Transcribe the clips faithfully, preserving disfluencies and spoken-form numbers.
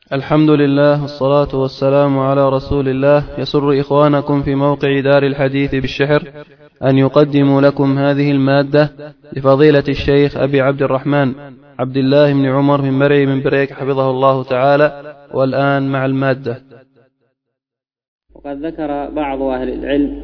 الحمد لله والصلاة والسلام على رسول الله. يسر إخوانكم في موقع دار الحديث بالشحر أن يقدموا لكم هذه المادة لفضيلة الشيخ أبي عبد الرحمن عبد الله بن عمر بن مرعي من بريك حفظه الله تعالى. والآن مع المادة. وقد ذكر بعض أهل العلم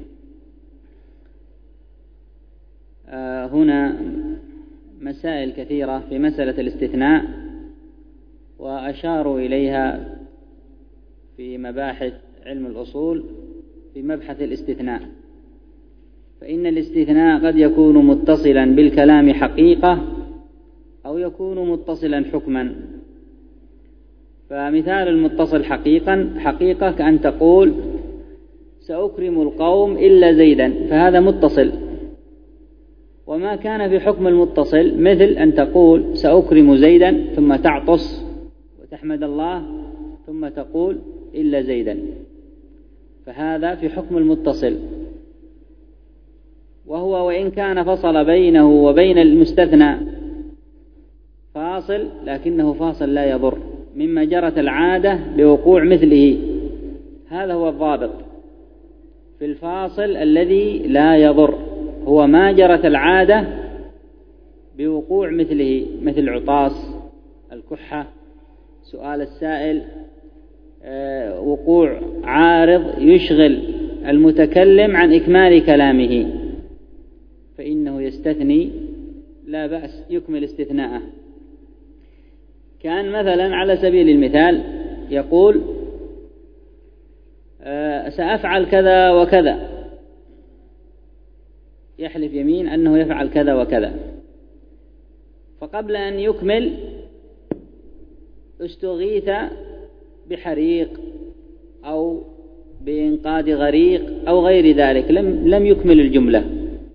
هنا مسائل كثيرة في مسألة الاستثناء، وأشاروا إليها في مباحث علم الأصول في مبحث الاستثناء. فإن الاستثناء قد يكون متصلا بالكلام حقيقة أو يكون متصلا حكما. فمثال المتصل حقيقا حقيقة كأن تقول سأكرم القوم إلا زيدا، فهذا متصل. وما كان في حكم المتصل مثل أن تقول سأكرم زيدا ثم تعطس وتحمد الله ثم تقول إلا زيدا، فهذا في حكم المتصل. وهو وإن كان فصل بينه وبين المستثنى فاصل، لكنه فاصل لا يضر، مما جرت العادة بوقوع مثله. هذا هو الضابط في الفاصل الذي لا يضر، هو ما جرت العادة بوقوع مثله، مثل عطاس، الكحة، سؤال السائل، آه، وقوع عارض يشغل المتكلم عن إكمال كلامه، فإنه يستثني لا بأس يكمل استثناءه. كان مثلا على سبيل المثال يقول آه، سأفعل كذا وكذا، يحلف يمين أنه يفعل كذا وكذا، فقبل أن يكمل استغيث بحريق أو بإنقاذ غريق أو غير ذلك، لم, لم يكمل الجملة،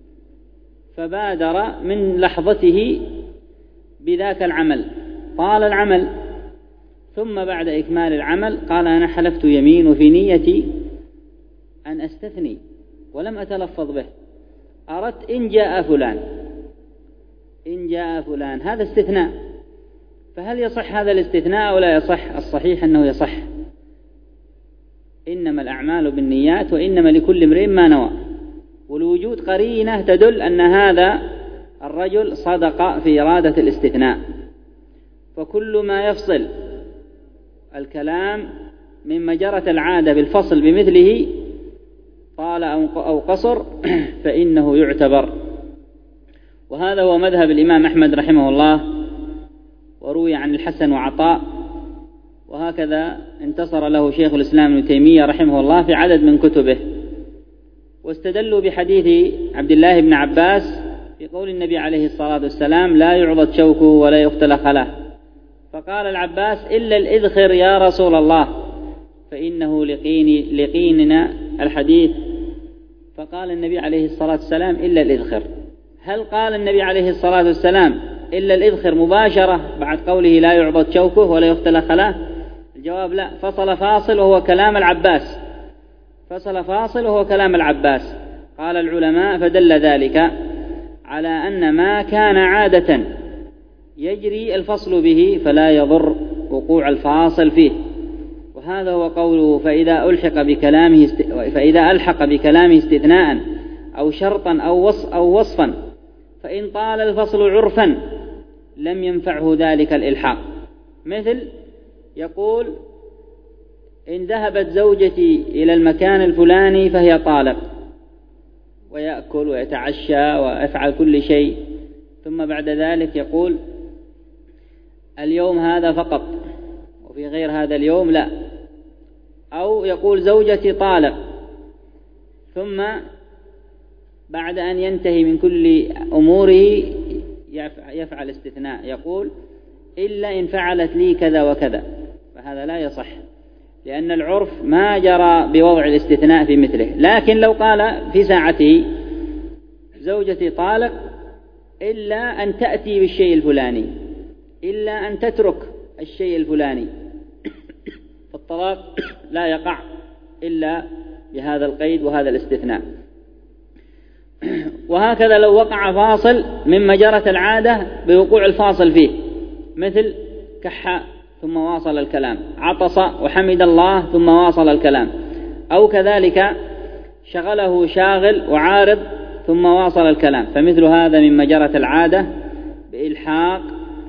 فبادر من لحظته بذاك العمل، طال العمل، ثم بعد إكمال العمل قال أنا حلفت يمين وفي نيتي أن أستثني ولم أتلفظ به، أردت إن جاء فلان، إن جاء فلان، هذا استثناء. فهل يصح هذا الاستثناء أو لا يصح؟ الصحيح أنه يصح. إنما الأعمال بالنيات وإنما لكل امرئ ما نوى، والوجود قرينة تدل أن هذا الرجل صدق في إرادة الاستثناء. فكل ما يفصل الكلام مما جرت العادة بالفصل بمثله طال أو قصر فإنه يعتبر. وهذا هو مذهب الإمام أحمد رحمه الله، وروي عن الحسن وعطاء، وهكذا انتصر له شيخ الإسلام ابن تيمية رحمه الله في عدد من كتبه. واستدلوا بحديث عبد الله بن عباس في قول النبي عليه الصلاة والسلام لا يعضد شوكه ولا يختل خله، فقال العباس إلا الإذخر يا رسول الله فإنه لقين لقيننا الحديث، فقال النبي عليه الصلاة والسلام إلا الإذخر. هل قال النبي عليه الصلاة والسلام إلا الإذخر مباشرة بعد قوله لا يعضد شوكه ولا يختل خلاه؟ الجواب لا، فصل فاصل وهو كلام العباس، فصل فاصل وهو كلام العباس. قال العلماء فدل ذلك على أن ما كان عادة يجري الفصل به فلا يضر وقوع الفاصل فيه. وهذا هو قوله فإذا ألحق بكلامه است... فإذا ألحق بكلامه استثناء أو شرطا أو وصف أو وصفا فإن طال الفصل عرفا لم ينفعه ذلك الإلحاق. مثل يقول إن ذهبت زوجتي إلى المكان الفلاني فهي طالق، ويأكل ويتعشى ويفعل كل شيء، ثم بعد ذلك يقول اليوم هذا فقط وفي غير هذا اليوم لا. أو يقول زوجتي طالق، ثم بعد أن ينتهي من كل أموره يفعل استثناء، يقول إلا إن فعلت لي كذا وكذا، فهذا لا يصح، لأن العرف ما جرى بوضع الاستثناء في مثله. لكن لو قال في ساعته زوجتي طالق إلا أن تأتي بالشيء الفلاني، إلا أن تترك الشيء الفلاني، فالطلاق لا يقع إلا بهذا القيد وهذا الاستثناء. وهكذا لو وقع فاصل مما جرت العادة بوقوع الفاصل فيه، مثل كح ثم واصل الكلام، عطس وحمد الله ثم واصل الكلام، أو كذلك شغله شاغل وعارض ثم واصل الكلام، فمثل هذا مما جرت العادة بإلحاق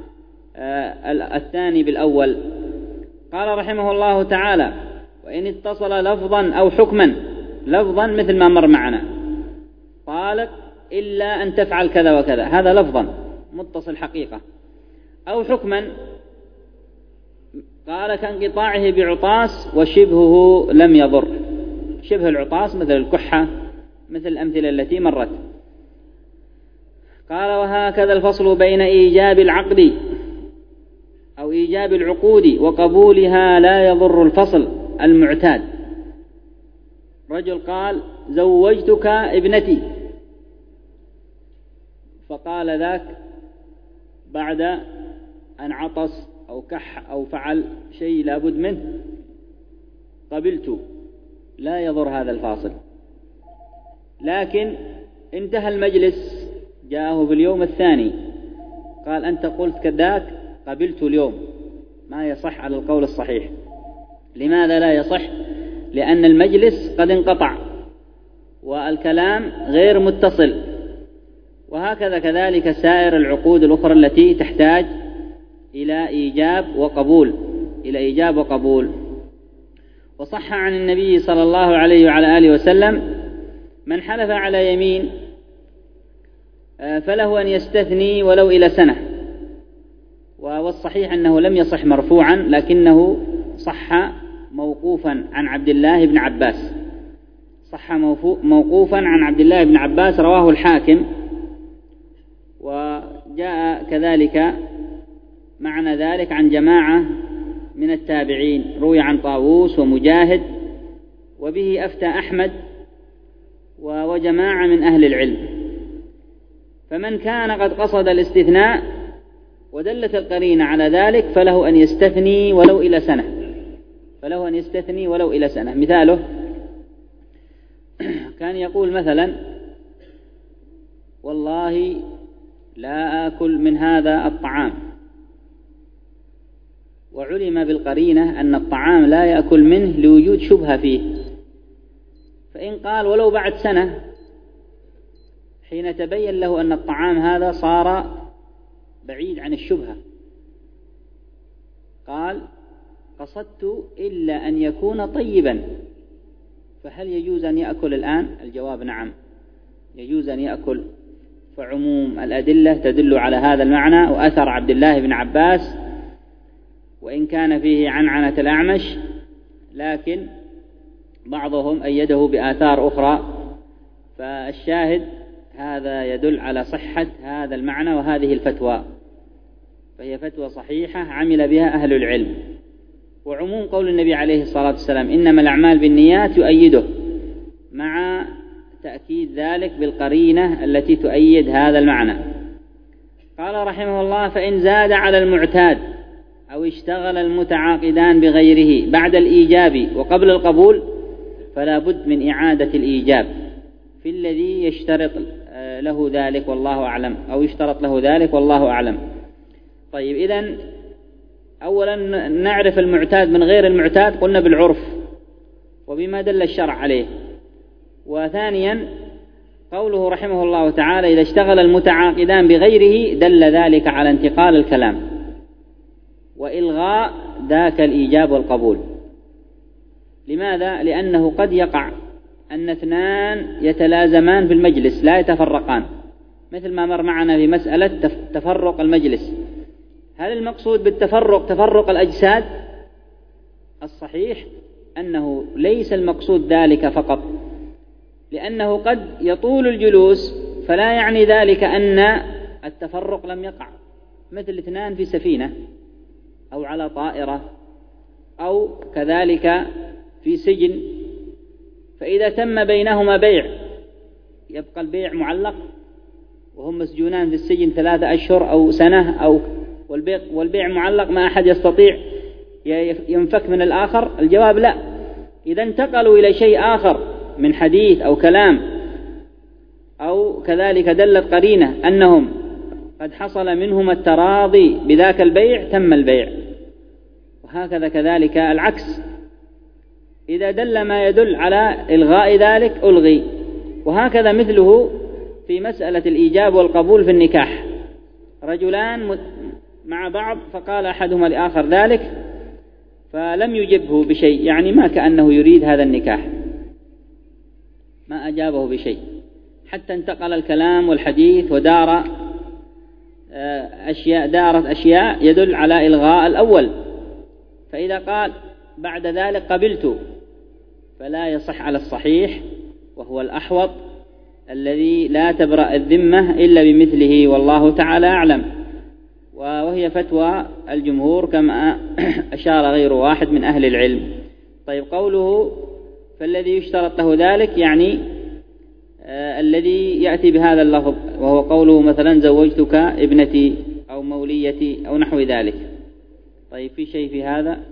الثاني بالأول. قال رحمه الله تعالى: وإن اتصل لفظا أو حكما، لفظا مثل ما مر معنا، طالق إلا أن تفعل كذا وكذا، هذا لفظا متصل حقيقة، أو حكما قال كانقطاعه بعطاس وشبهه لم يضر، شبه العطاس مثل الكحة، مثل الأمثلة التي مرت. قال: وهكذا الفصل بين إيجاب العقد أو إيجاب العقود وقبولها لا يضر الفصل المعتاد. رجل قال: زوجتك ابنتي، فقال ذاك بعد أن عطس أو كح أو فعل شيء لابد منه: قبلت، لا يضر هذا الفاصل. لكن انتهى المجلس، جاءه في اليوم الثاني قال: أنت قلت كذاك، قبلت اليوم، ما يصح على القول الصحيح. لماذا لا يصح؟ لأن المجلس قد انقطع والكلام غير متصل. وهكذا كذلك سائر العقود الأخرى التي تحتاج إلى إيجاب وقبول إلى إيجاب وقبول. وصح عن النبي صلى الله عليه وعلى آله وسلم: من حلف على يمين فله أن يستثني ولو إلى سنة. والصحيح أنه لم يصح مرفوعا، لكنه صح موقوفا عن عبد الله بن عباس، صح موقوفا عن عبد الله بن عباس، رواه الحاكم. وجاء كذلك معنى ذلك عن جماعة من التابعين، روي عن طاووس ومجاهد، وبه أفتى أحمد وجماعة من أهل العلم. فمن كان قد قصد الاستثناء ودلت القرينة على ذلك فله أن يستثني ولو إلى سنة، فله أن يستثني ولو إلى سنة. مثاله كان يقول مثلا: والله لا آكل من هذا الطعام، وعلم بالقرينة أن الطعام لا يأكل منه لوجود شبهة فيه، فإن قال ولو بعد سنة حين تبين له أن الطعام هذا صار بعيد عن الشبهة، قال: قصدت إلا أن يكون طيبا، فهل يجوز أن يأكل الآن؟ الجواب: نعم، يجوز أن يأكل. فعموم الأدلة تدل على هذا المعنى. وأثر عبد الله بن عباس وإن كان فيه عنعنة الأعمش، لكن بعضهم أيده بآثار أخرى، فالشاهد هذا يدل على صحة هذا المعنى وهذه الفتوى، فهي فتوى صحيحة عمل بها أهل العلم. وعموم قول النبي عليه الصلاة والسلام: إنما الأعمال بالنيات، يؤيده مع تأكيد ذلك بالقرينة التي تؤيد هذا المعنى. قال رحمه الله: فإن زاد على المعتاد أو اشتغل المتعاقدان بغيره بعد الإيجاب وقبل القبول فلا بد من إعادة الإيجاب في الذي يشترط له ذلك والله أعلم، أو يشترط له ذلك والله أعلم. طيب، إذن أولا نعرف المعتاد من غير المعتاد، قلنا بالعرف وبما دل الشرع عليه. وثانيا قوله رحمه الله تعالى: إذا اشتغل المتعاقدان بغيره، دل ذلك على انتقال الكلام وإلغاء ذاك الإيجاب والقبول. لماذا؟ لأنه قد يقع أن اثنان يتلازمان في المجلس لا يتفرقان، مثل ما مر معنا في مسألة تفرق المجلس. هل المقصود بالتفرق تفرق الأجساد؟ الصحيح أنه ليس المقصود ذلك فقط، لأنه قد يطول الجلوس فلا يعني ذلك أن التفرق لم يقع، مثل اثنان في سفينة أو على طائرة أو كذلك في سجن، فإذا تم بينهما بيع يبقى البيع معلق وهم مسجونان في السجن ثلاثة أشهر أو سنة، أو والبيع, والبيع معلق، ما أحد يستطيع ينفك من الآخر. الجواب لا. إذا انتقلوا إلى شيء آخر من حديث أو كلام أو كذلك دلت قرينة أنهم قد حصل منهم التراضي بذاك البيع، تم البيع. وهكذا كذلك العكس، إذا دل ما يدل على إلغاء ذلك ألغي. وهكذا مثله في مسألة الإيجاب والقبول في النكاح، رجلان مع بعض فقال أحدهما لآخر ذلك فلم يجبه بشيء، يعني ما كأنه يريد هذا النكاح، ما أجابه بشيء، حتى انتقل الكلام والحديث ودار أشياء دارت أشياء يدل على إلغاء الأول. فإذا قال بعد ذلك قبلت فلا يصح على الصحيح، وهو الأحوط الذي لا تبرأ الذمة إلا بمثله، والله تعالى أعلم. وهي فتوى الجمهور كما أشار غير واحد من أهل العلم. طيب، قوله فالذي يشترط له ذلك يعني آه الذي يأتي بهذا اللفظ، وهو قوله مثلا زوجتك ابنتي أو موليتي أو نحو ذلك. طيب، في شيء في هذا؟